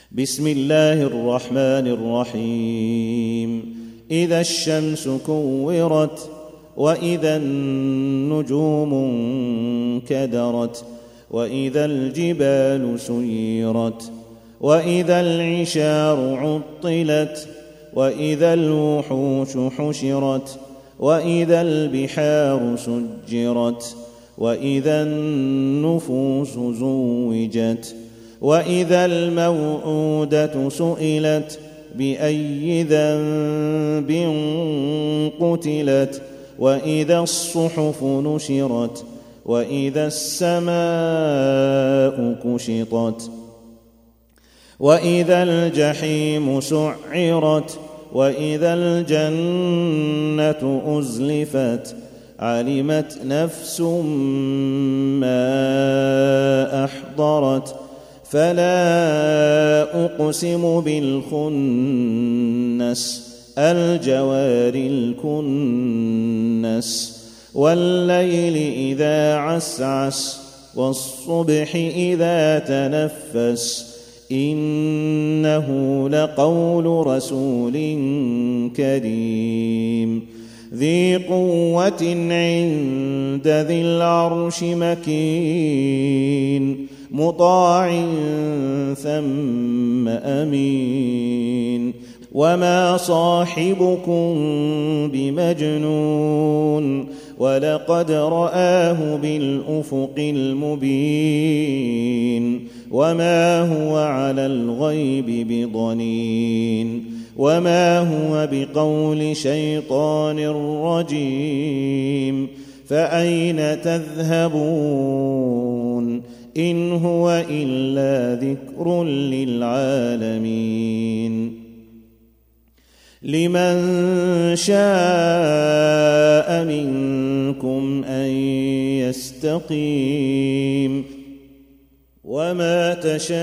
بسم الله الرحمن الرحيم إذا الشمس كورت وإذا النجوم انكدرت وإذا الجبال سيرت وإذا العشار عطلت وإذا الوحوش حشرت وإذا البحار سجرت وإذا النفوس زوجت وإذا الموءودة سئلت بأي ذنب قتلت وإذا الصحف نشرت وإذا السماء كشطت وإذا الجحيم سعرت وإذا الجنة أزلفت علمت نفس ما أحضرت فلا أقسم بالخنس الجوار الكنس والليل إذا عسعس والصبح إذا تنفس إنه لقول رسول كريم ذي قوة عند ذي العرش مكين مطاع ثم أمين وما صاحبكم بمجنون ولقد رآه بالأفق المبين وما هو على الغيب بضنين وما هو بقول شيطان رجيم فأين تذهبون إن هو إلا ذكر للعالمين لمن شاء منكم أن يستقيم وما تشاءون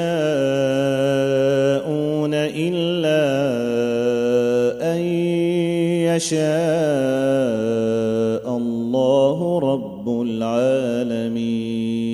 إلا أن يشاء الله رب العالمين.